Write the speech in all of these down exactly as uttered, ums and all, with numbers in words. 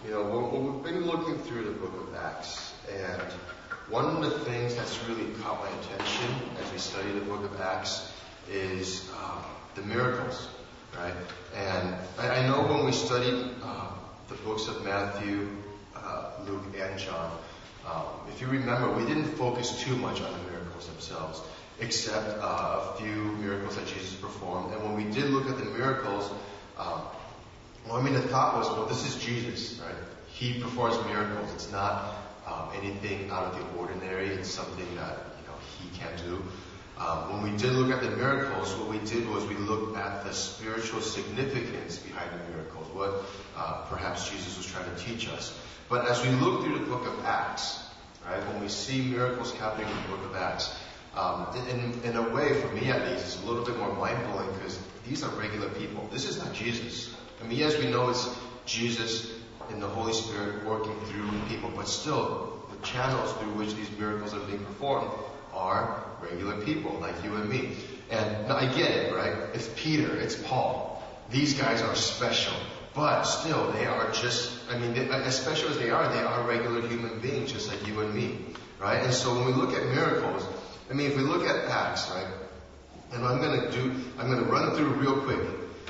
You know, we're, we've been looking through the book of Acts, and one of the things that's really caught my attention as we study the book of Acts is uh, the miracles, right? And I, I know when we studied uh, the books of Matthew, uh, Luke, and John, um, if you remember, we didn't focus too much on the miracles themselves, except uh, a few miracles that Jesus performed. And when we did look at the miracles, um, well, I mean, the thought was, well, this is Jesus, right? He performs miracles. It's not um, anything out of the ordinary. It's something that, you know, he can do. Um, when we did look at the miracles, what we did was we looked at the spiritual significance behind the miracles, what uh, perhaps Jesus was trying to teach us. But as we look through the book of Acts, right, when we see miracles happening in the book of Acts, um, in, in a way, for me at least, it's a little bit more mind-blowing because these are regular people. This is not Jesus. I mean, yes, we know it's Jesus and the Holy Spirit working through people, but still, the channels through which these miracles are being performed are regular people like you and me. And I get it, right? It's Peter, it's Paul. These guys are special, but still, they are just, I mean, they, as special as they are, they are regular human beings just like you and me, right? And so when we look at miracles, I mean, if we look at Acts, right, and I'm going to do, I'm going to run through real quick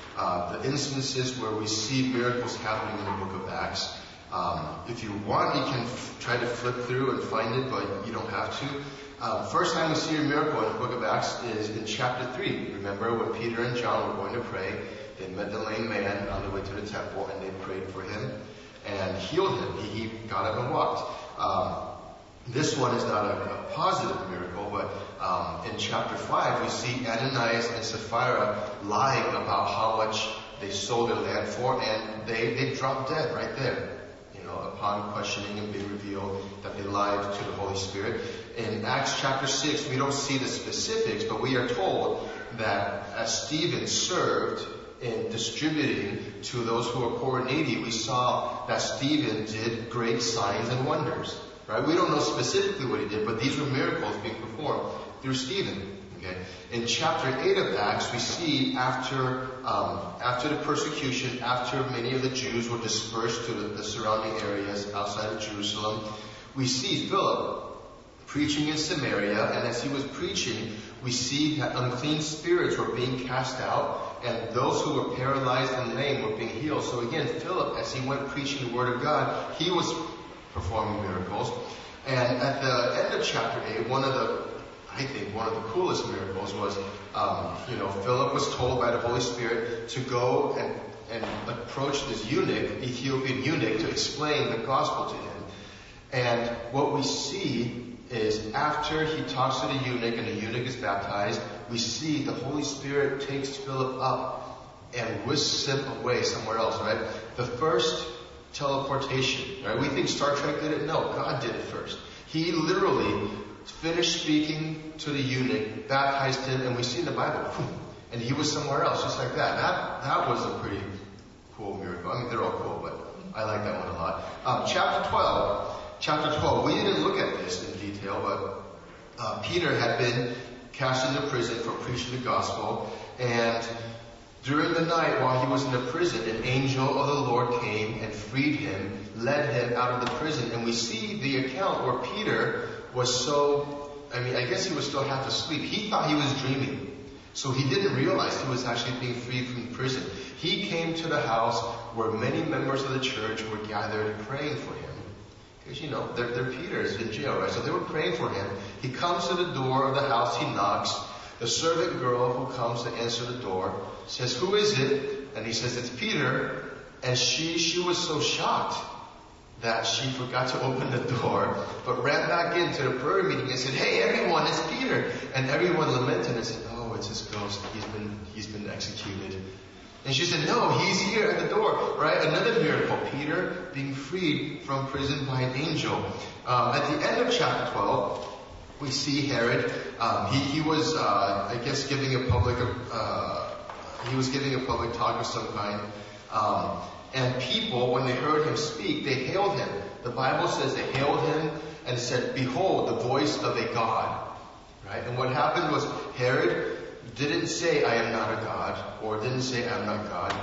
Uh, the instances where we see miracles happening in the book of Acts. Um, if you want, you can f- try to flip through and find it, but you don't have to. Uh, first time we see a miracle in the book of Acts is in chapter three. Remember when Peter and John were going to pray, they met the lame man on the way to the temple, and they prayed for him and healed him. He, he got up and walked. Um, This one is not a, a positive miracle, but um, in chapter five, we see Ananias and Sapphira lying about how much they sold their land for, and they, they dropped dead right there. You know, upon questioning and being revealed that they lied to the Holy Spirit. In Acts chapter six, we don't see the specifics, but we are told that as Stephen served in distributing to those who are poor and needy, we saw that Stephen did great signs and wonders. Right? We don't know specifically what he did, but these were miracles being performed through Stephen. Okay? In chapter eight of Acts, we see after um, after the persecution, after many of the Jews were dispersed to the, the surrounding areas outside of Jerusalem, we see Philip preaching in Samaria, and as he was preaching, we see that unclean spirits were being cast out, and those who were paralyzed and lame were being healed. So again, Philip, as he went preaching the word of God, he was performing miracles. And at the end of chapter eight, one of the, I think, one of the coolest miracles was, um, you know, Philip was told by the Holy Spirit to go and, and approach this eunuch, Ethiopian eunuch, to explain the gospel to him. And what we see is after he talks to the eunuch and the eunuch is baptized, we see the Holy Spirit takes Philip up and whisks him away somewhere else, right? The first teleportation, right? We think Star Trek did it. No, God did it first. He literally finished speaking to the eunuch, baptized him, and we see in the Bible, and he was somewhere else, just like that. That that was a pretty cool miracle. I mean, they're all cool, but I like that one a lot. Um, chapter twelve. Chapter twelve. We didn't look at this in detail, but uh, Peter had been cast into prison for preaching the gospel, and during the night, while he was in the prison, an angel of the Lord came and freed him, led him out of the prison. And we see the account where Peter was so, I mean, I guess he was still half asleep. He thought he was dreaming. So he didn't realize he was actually being freed from prison. He came to the house where many members of the church were gathered praying for him. Because, you know, they're, they're Peter's in jail, right? So they were praying for him. He comes to the door of the house, he knocks. The servant girl who comes to answer the door says, "Who is it?" And he says, "It's Peter." And she, she was so shocked that she forgot to open the door, but ran back into the prayer meeting and said, "Hey, everyone, it's Peter." And everyone lamented and said, "Oh, it's his ghost. He's been, he's been executed." And she said, "No, he's here at the door," right? Another miracle, Peter being freed from prison by an angel. Um, at the end of chapter twelve, we see Herod. Um, he, he was, uh, I guess, giving a public, uh, he was giving a public talk of some kind. Um, and people, when they heard him speak, they hailed him. The Bible says they hailed him and said, "Behold, the voice of a God." Right? And what happened was Herod didn't say, "I am not a God," or didn't say, "I'm not God."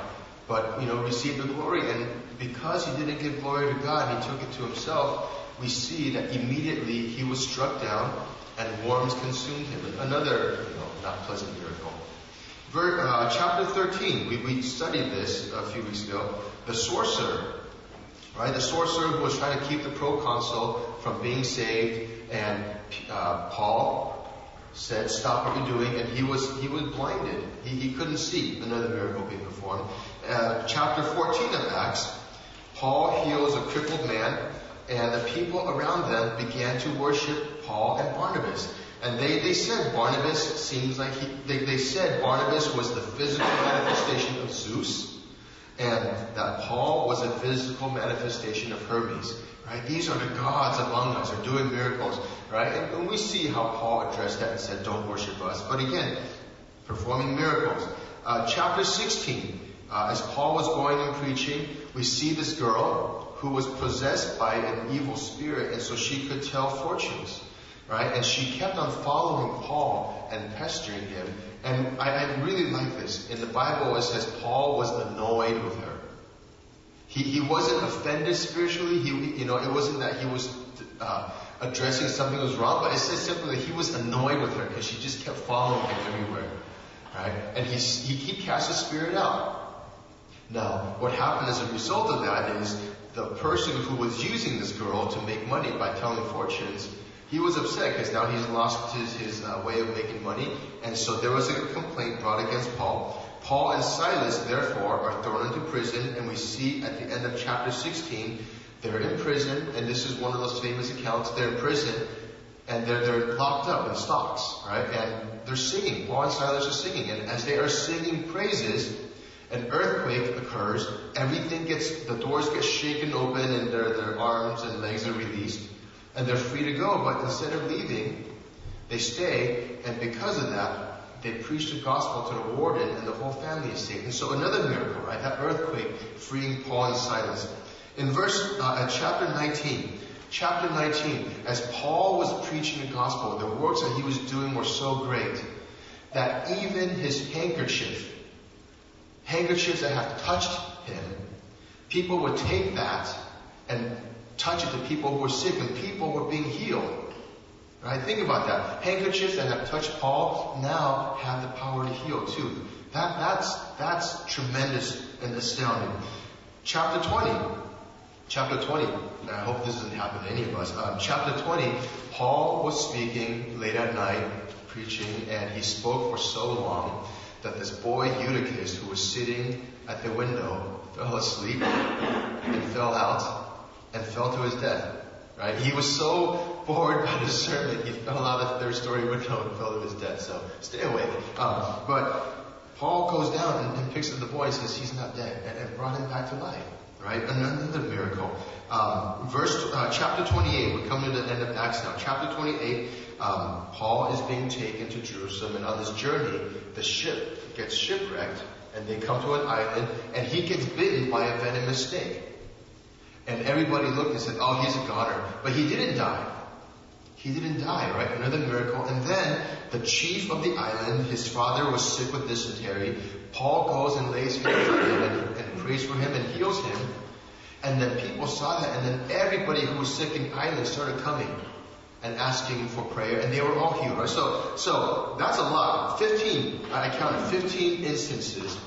but, you know, received the glory. And because he didn't give glory to God, he took it to himself, we see that immediately he was struck down and worms consumed him. Another, you know, not pleasant miracle. Ver, uh, chapter thirteen, we, we studied this a few weeks ago. The sorcerer, right? The sorcerer who was trying to keep the proconsul from being saved, and uh, Paul said, "Stop what you're doing," and he was he was blinded. He, he couldn't see. Another miracle being performed. Uh, chapter fourteen of Acts, Paul heals a crippled man, and the people around them began to worship Paul and Barnabas. And they, they said Barnabas seems like he, they, they said Barnabas was the physical manifestation of Zeus, and that Paul was a physical manifestation of Hermes. Right? These are the gods among us, are doing miracles. Right? And, and we see how Paul addressed that and said, "Don't worship us." But again, performing miracles. Uh, chapter sixteen, uh, as Paul was going and preaching, we see this girl who was possessed by an evil spirit, and so she could tell fortunes. Right? And she kept on following Paul and pestering him. And I, I really like this. In the Bible, it says Paul was annoyed with her. He, he wasn't offended spiritually. He, you know, it wasn't that he was uh, addressing something that was wrong, but it says simply that he was annoyed with her because she just kept following him everywhere. Right? And he, he, he cast the spirit out. Now, what happened as a result of that is the person who was using this girl to make money by telling fortunes, he was upset because now he's lost his, his uh, way of making money. And so there was a complaint brought against Paul. Paul and Silas, therefore, are thrown into prison. And we see at the end of chapter sixteen, they're in prison. And this is one of those famous accounts. They're in prison and they're, they're locked up in stocks, right? And they're singing. Paul and Silas are singing. And as they are singing praises, an earthquake occurs. Everything gets, the doors get shaken open and their, their arms and legs are released. And they're free to go, but instead of leaving, they stay, and because of that, they preach the gospel to the warden, and the whole family is saved. And so another miracle, right? That earthquake freeing Paul and Silas. In verse, uh, at chapter nineteen, chapter nineteen, as Paul was preaching the gospel, the works that he was doing were so great that even his handkerchief, handkerchiefs that have touched him, people would take that and touch it to people who were sick, and people were being healed. Right? Think about that. Handkerchiefs that have touched Paul now have the power to heal too. That, that's, that's tremendous and astounding. Chapter twenty. Chapter twenty. And I hope this doesn't happen to any of us. Um, chapter twenty, Paul was speaking late at night, preaching, and he spoke for so long that this boy Eutychus, who was sitting at the window, fell asleep and fell out and fell to his death. Right? He was so bored by the sermon, he fell out of the third story window and fell to his death. So stay awake. Um, but Paul goes down and, and picks up the boy and says he's not dead, and, and brought him back to life. Right? Another miracle. Um, verse uh, chapter twenty-eight. We're coming to the end of Acts now. Chapter twenty-eight. Um, Paul is being taken to Jerusalem, and on this journey, the ship gets shipwrecked, and they come to an island, and he gets bitten by a venomous snake. And everybody looked and said, "Oh, he's a goner." But he didn't die. He didn't die, right? Another miracle. And then the chief of the island, his father was sick with dysentery. Paul goes and lays hands on him and, and prays for him and heals him. And then people saw that, and then everybody who was sick in the island started coming and asking for prayer, and they were all healed, right? So, so that's a lot. Fifteen, I counted fifteen instances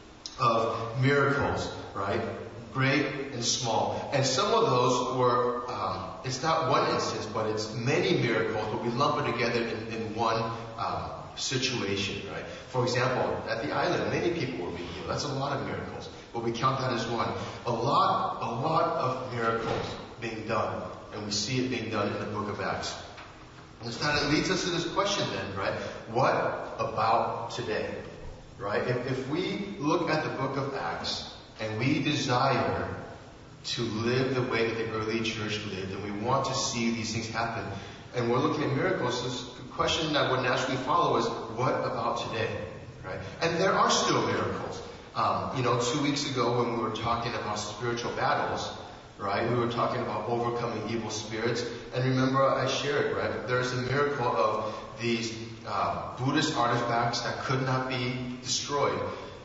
of miracles, right? Great and small. And some of those were, um, it's not one instance, but it's many miracles, but we lump it together in, in one um, situation, right? For example, at the island, many people were being healed. That's a lot of miracles, but we count that as one. A lot, a lot of miracles being done, and we see it being done in the book of Acts. And so that leads us to this question then, right? What about today? Right? If, if we look at the book of Acts, and we desire to live the way that the early church lived, and we want to see these things happen, and we're looking at miracles, this question that would naturally follow is, what about today? Right? And there are still miracles. Um, you know, two weeks ago when we were talking about spiritual battles, right, we were talking about overcoming evil spirits, and remember I shared, right, there's a miracle of these uh, Buddhist artifacts that could not be destroyed.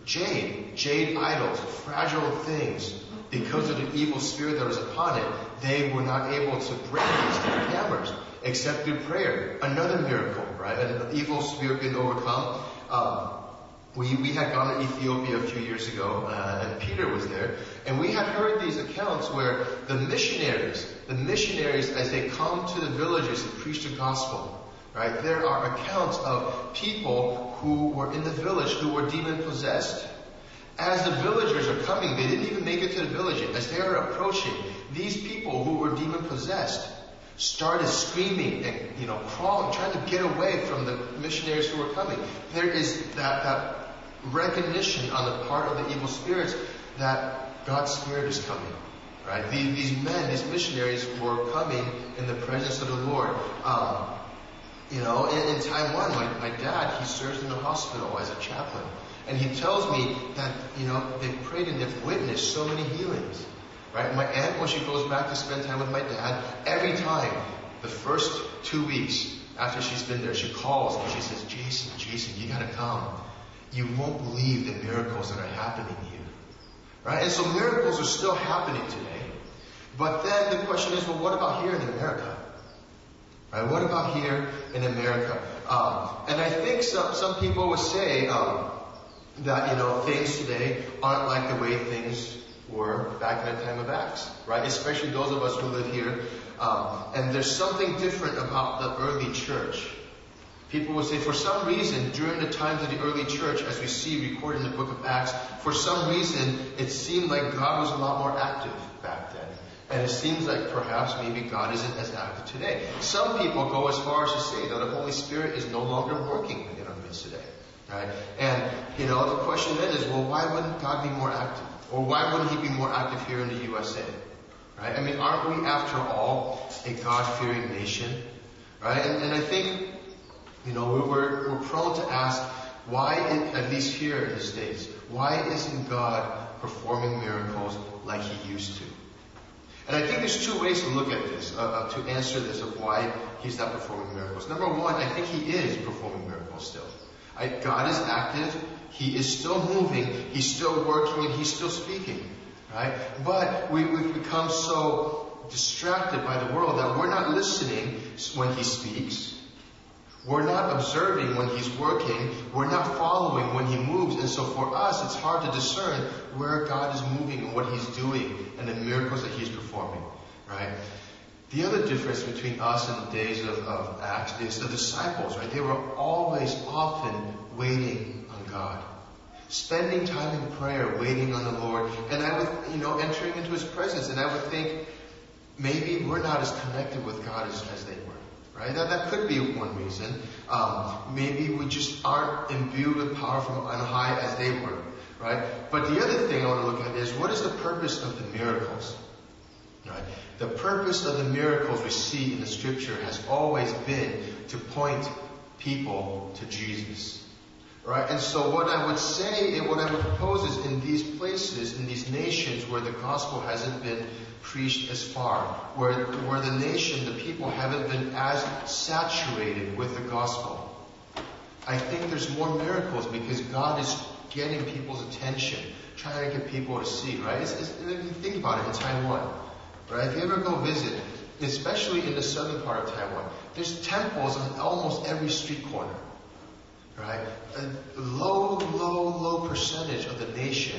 jade, jade idols, fragile things. Because of the evil spirit that was upon it, they were not able to break these hammers except through prayer. Another miracle, right? An evil spirit being overcome. Um, we, we had gone to Ethiopia a few years ago, uh, and Peter was there, and we had heard these accounts where the missionaries, the missionaries, as they come to the villages and preach the gospel, right? There are accounts of people who were in the village who were demon possessed. As the villagers are coming, they didn't even make it to the village. As they are approaching, these people who were demon possessed started screaming and, you know, crawling, trying to get away from the missionaries who were coming. There is that, that recognition on the part of the evil spirits that God's Spirit is coming. Right? These, these men, these missionaries were coming in the presence of the Lord. Um, you know, in, in Taiwan, my, my dad, he serves in the hospital as a chaplain. And he tells me that, you know, they've prayed and they've witnessed so many healings. Right? My aunt, when she goes back to spend time with my dad, every time, the first two weeks after she's been there, she calls and she says, Jason, Jason, you gotta come. You won't believe the miracles that are happening here. Right? And so miracles are still happening today. But then the question is, well, what about here in America? Right? What about here in America? Um, and I think some, some people would say, um, that, you know, things today aren't like the way things were back in the time of Acts, right? Especially those of us who live here. Um, and there's something different about the early church. People will say, for some reason, during the times of the early church, as we see recorded in the book of Acts, for some reason, it seemed like God was a lot more active back then. And it seems like perhaps maybe God isn't as active today. Some people go as far as to say that the Holy Spirit is no longer working in our midst today. Right? And, you know, the question then is, well, why wouldn't God be more active? Or why wouldn't He be more active here in the U S A? Right? I mean, aren't we, after all, a God-fearing nation? Right? And, and I think, you know, we're, we're prone to ask, why, in, at least here in the States, why isn't God performing miracles like He used to? And I think there's two ways to look at this, uh, to answer this of why He's not performing miracles. Number one, I think He is performing miracles still. I, God is active. He is still moving. He's still working and He's still speaking. Right? But we, we've become so distracted by the world that we're not listening when He speaks. We're not observing when He's working. We're not following when He moves. And so for us, it's hard to discern where God is moving and what He's doing and the miracles that He's performing. Right? The other difference between us and the days of, of Acts is the disciples, right? They were always, often waiting on God. Spending time in prayer, waiting on the Lord. And I would, you know, entering into His presence. And I would think, maybe we're not as connected with God as, as they were. Right? That, that could be one reason. Um, maybe we just aren't imbued with power from on high as they were. Right? But the other thing I want to look at is, what is the purpose of the miracles? Right? The purpose of the miracles we see in the Scripture has always been to point people to Jesus. Right? And so what I would say and what I would propose is, in these places, in these nations where the gospel hasn't been preached as far, where, where the nation, the people haven't been as saturated with the gospel, I think there's more miracles because God is getting people's attention, trying to get people to see. Right? It's, it's, think about it in Taiwan. Right? If you ever go visit, especially in the southern part of Taiwan, there's temples on almost every street corner. Right? A low, low, low percentage of the nation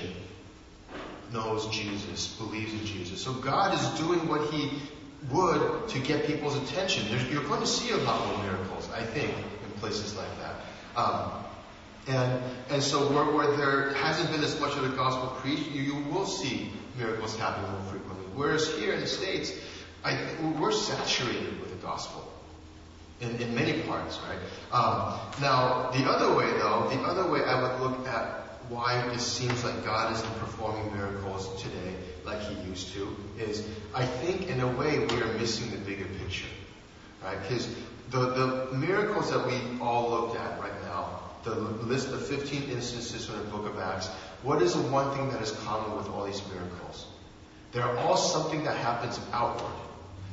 knows Jesus, believes in Jesus. So God is doing what He would to get people's attention. There's, you're going to see a lot more miracles, I think, in places like that. Um, and and so where, where there hasn't been as much of the gospel preached, you, you will see miracles happen more frequently. Whereas here in the States, I, we're saturated with the gospel in, in many parts, right? Um, now, the other way, though, the other way I would look at why it seems like God isn't performing miracles today like He used to is, I think, in a way, we are missing the bigger picture, right? Because the, the miracles that we all looked at right now, the list of fifteen instances from the book of Acts, what is the one thing that is common with all these miracles? They're all something that happens outward.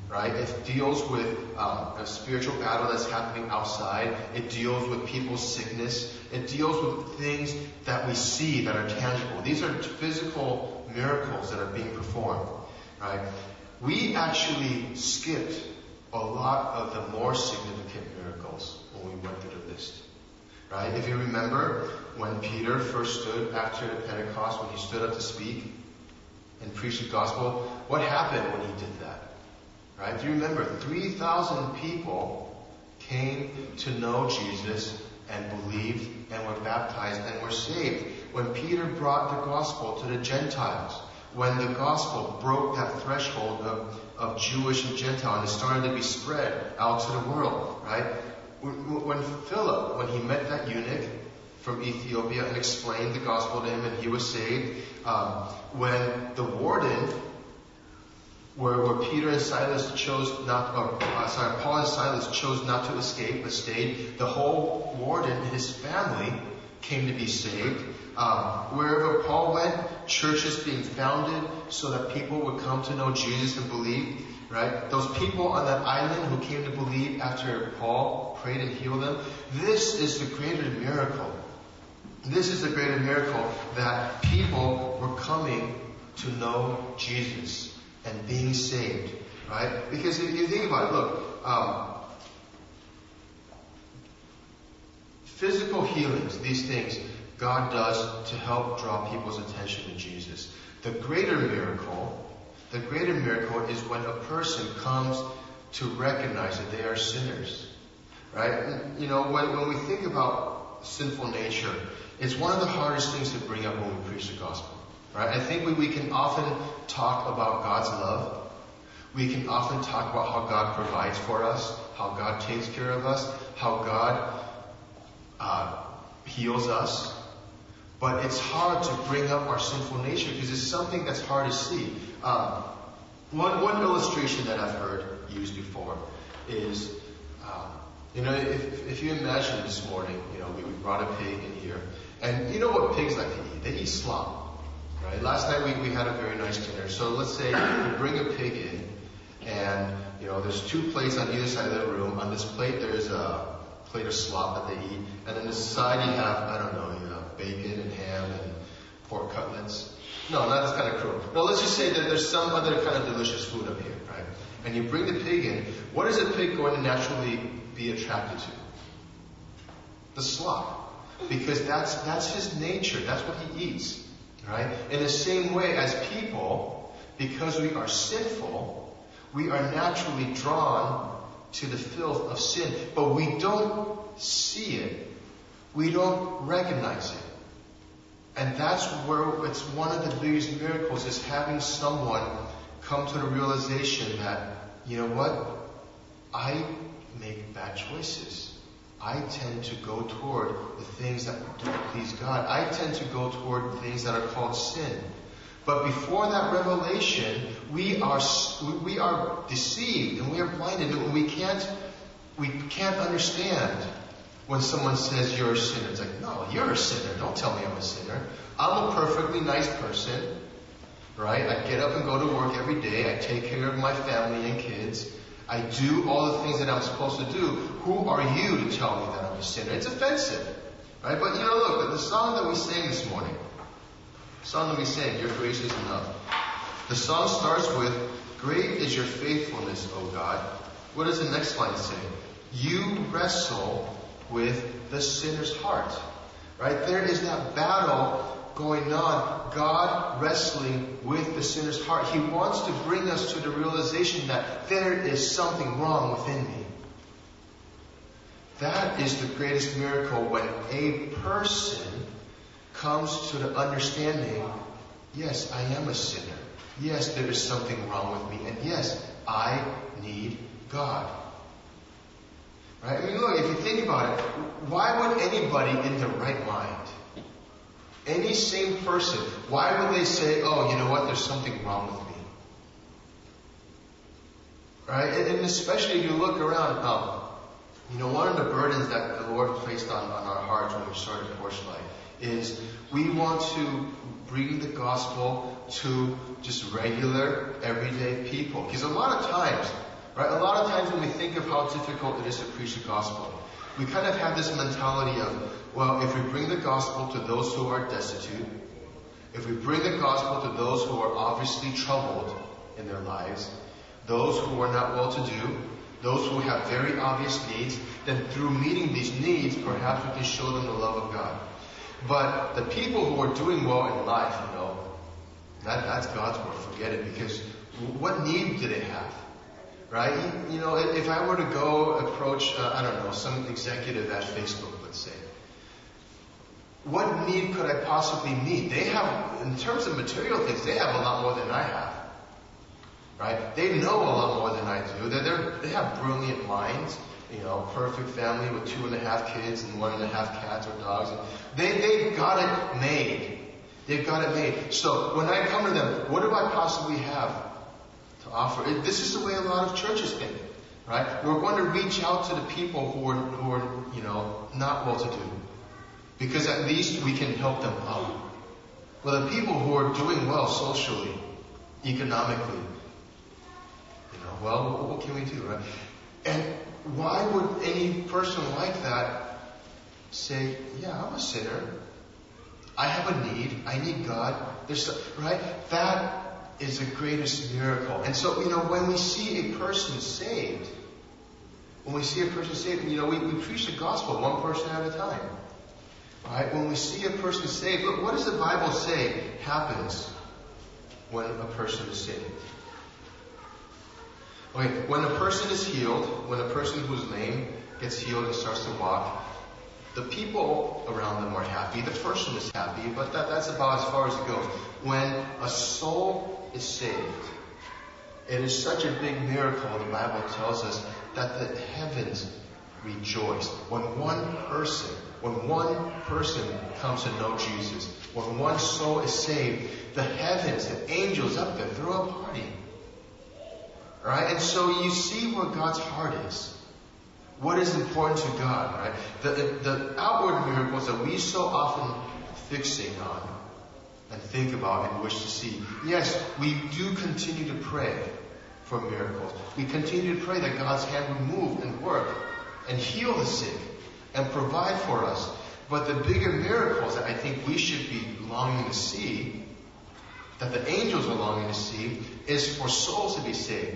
right? It deals with um, a spiritual battle that's happening outside. It deals with people's sickness. It deals with things that we see that are tangible. These are physical miracles that are being performed, right? We actually skipped a lot of the more significant miracles when we went through the list, right? If you remember when Peter first stood after Pentecost, when he stood up to speak and preach the gospel, what happened when he did that? Right? Do you remember? three thousand people came to know Jesus and believed and were baptized and were saved. When Peter brought the gospel to the Gentiles, when the gospel broke that threshold of, of Jewish and Gentile and it started to be spread out to the world, right? When Philip, when he met that eunuch from Ethiopia and explained the gospel to him and he was saved, um, when the warden Where, where Peter and Silas chose not, or uh, sorry, Paul and Silas chose not to escape but stayed, the whole warden and his family came to be saved. Um, wherever Paul went, churches being founded so that people would come to know Jesus and believe. Right? Those people on that island who came to believe after Paul prayed and healed them. This is the greater miracle. This is the greater miracle that people were coming to know Jesus and being saved, right? Because if you think about it, look, um, physical healings, these things, God does to help draw people's attention to Jesus. The greater miracle, the greater miracle is when a person comes to recognize that they are sinners, right? And, you know, when, when we think about sinful nature, it's one of the hardest things to bring up when we preach the gospel. Right? I think we, we can often talk about God's love. We can often talk about how God provides for us, how God takes care of us, how God uh, heals us. But it's hard to bring up our sinful nature because it's something that's hard to see. Um, one, one illustration that I've heard used before is, um, you know, if, if you imagine this morning, you know, we, we brought a pig in here, and you know what pigs like to eat? They eat slop. Right? Last night we, we had a very nice dinner. So let's say we bring a pig in, and you know there's two plates on either side of the room. On this plate there's a plate of slop that they eat, and on this side you have I don't know, you know, bacon and ham and pork cutlets. No, that's kind of cruel. No, let's just say that there's some other kind of delicious food up here, right? And you bring the pig in. What is a pig going to naturally be attracted to? The slop, because that's that's his nature. That's what he eats. Right? In the same way as people, because we are sinful, we are naturally drawn to the filth of sin. But we don't see it. We don't recognize it. And that's where it's one of the biggest miracles is having someone come to the realization that, you know what? I make bad choices. I tend to go toward the things that don't please God. I tend to go toward things that are called sin. But before that revelation, we are we are deceived and we are blinded, and we can't we can't understand when someone says you're a sinner. It's like, no, you're a sinner. Don't tell me I'm a sinner. I'm a perfectly nice person, right? I get up and go to work every day. I take care of my family and kids. I do all the things that I'm supposed to do. Who are you to tell me that I'm a sinner? It's offensive, right? But you know, look, the song that we sang this morning, the song that we sang, Your Grace is Enough. The song starts with, Great is your faithfulness, O God. What does the next line say? You wrestle with the sinner's heart, right? There is that battle going on, God wrestling with the sinner's heart. He wants to bring us to the realization that there is something wrong within me. That is the greatest miracle, when a person comes to the understanding, yes, I am a sinner. Yes, there is something wrong with me. And yes, I need God. Right? I mean, look, if you think about it, why would anybody in their right mind, any sane person, why would they say, oh, you know what, there's something wrong with me? Right? And, and especially if you look around, um, you know, one of the burdens that the Lord placed on, on our hearts when we started Porch Light is we want to bring the gospel to just regular, everyday people. Because a lot of times, Right? A lot of times when we think of how difficult it is to preach the gospel, we kind of have this mentality of, well, if we bring the gospel to those who are destitute, if we bring the gospel to those who are obviously troubled in their lives, those who are not well-to-do, those who have very obvious needs, then through meeting these needs, perhaps we can show them the love of God. But the people who are doing well in life, you know, that, that's God's word. Forget it, because what need do they have? Right? You, you know, if I were to go approach, uh, I don't know, some executive at Facebook, let's say, what need could I possibly meet? They have, in terms of material things, they have a lot more than I have. Right? They know a lot more than I do. They're, they're, they have brilliant minds, you know, perfect family with two and a half kids and one and a half cats or dogs. They, they've got it made. They've got it made. So when I come to them, what do I possibly have to offer? It, this is the way a lot of churches think. Right? We're going to reach out to the people who are, who are, you know, not well-to-do. Because at least we can help them out. Well, the people who are doing well socially, economically, you know, well, what can we do, right? And why would any person like that say, yeah, I'm a sinner. I have a need. I need God. There's, so, right? That is the greatest miracle. And so, you know, when we see a person saved, when we see a person saved, you know, we, we preach the gospel one person at a time. Right? When we see a person saved, look, what does the Bible say happens when a person is saved? Okay, when a person is healed, when a person who's lame gets healed and starts to walk, the people around them are happy. The person is happy, but that, that's about as far as it goes. When a soul is saved, it is such a big miracle, the Bible tells us, that the heavens rejoice. When one person When one person comes to know Jesus, when one soul is saved, the heavens, the angels up there throw a party. Right? And so you see where God's heart is. What is important to God, right? The, the, the outward miracles that we so often fixate on and think about and wish to see. Yes, we do continue to pray for miracles. We continue to pray that God's hand would move and work and heal the sick and provide for us. But the bigger miracles that I think we should be longing to see, that the angels are longing to see, is for souls to be saved.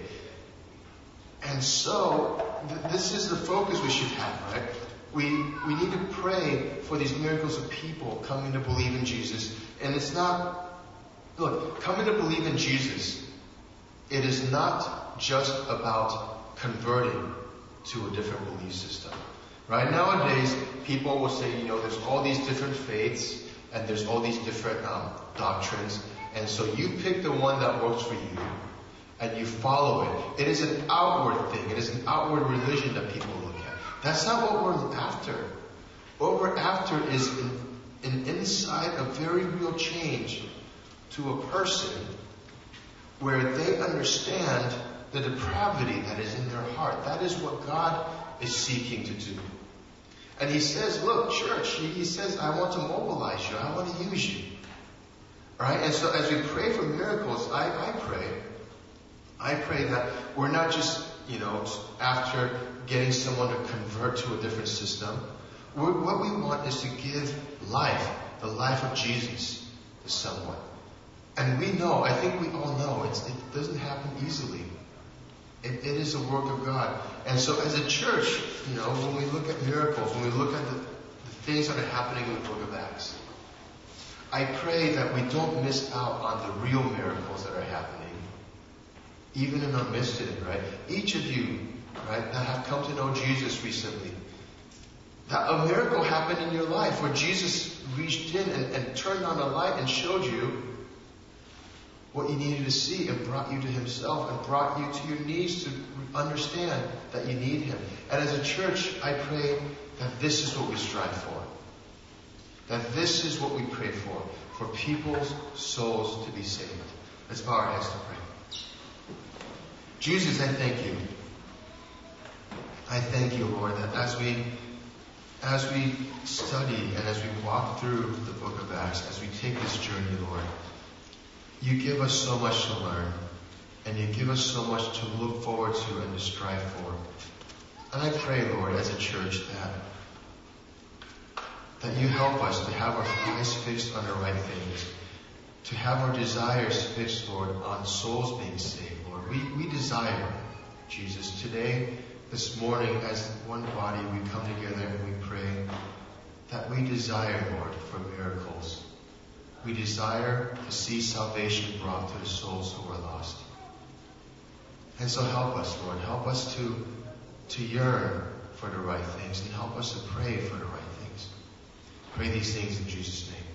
And so, th- this is the focus we should have, right? We we need to pray for these miracles of people coming to believe in Jesus. And it's not, look, coming to believe in Jesus, it is not just about converting to a different belief system. Right? Nowadays, people will say, you know, there's all these different faiths and there's all these different um, doctrines. And so you pick the one that works for you and you follow it. It is an outward thing. It is an outward religion that people look at. That's not what we're after. What we're after is an, an inside, a very real change to a person where they understand the depravity that is in their heart. That is what God is seeking to do. And he says, look, church, he, he says, I want to mobilize you. I want to use you. Right? And so as we pray for miracles, I, I pray, I pray that we're not just, you know, after getting someone to convert to a different system. We're, what we want is to give life, the life of Jesus, to someone. And we know, I think we all know, it's, it doesn't happen easily. It, it is a work of God. And so as a church, you know, when we look at miracles, when we look at the, the things that are happening in the book of Acts, I pray that we don't miss out on the real miracles that are happening, even in our midst today, right? Each of you, right, that have come to know Jesus recently, that a miracle happened in your life where Jesus reached in and, and turned on a light and showed you what you needed to see and brought you to himself and brought you to your knees to understand that you need him. And as a church, I pray that this is what we strive for. That this is what we pray for. For people's souls to be saved. Let's bow our heads to pray. Jesus, I thank you. I thank you, Lord, that as we as we study and as we walk through the book of Acts, as we take this journey, Lord, you give us so much to learn. And you give us so much to look forward to and to strive for. And I pray, Lord, as a church that that you help us to have our eyes fixed on the right things, to have our desires fixed, Lord, on souls being saved, Lord. We, we desire, Jesus, today, this morning, as one body, we come together and we pray that we desire, Lord, for miracles. We desire to see salvation brought to the souls who are lost. And so help us, Lord. Help us to, to yearn for the right things and help us to pray for the right things. Pray these things in Jesus' name.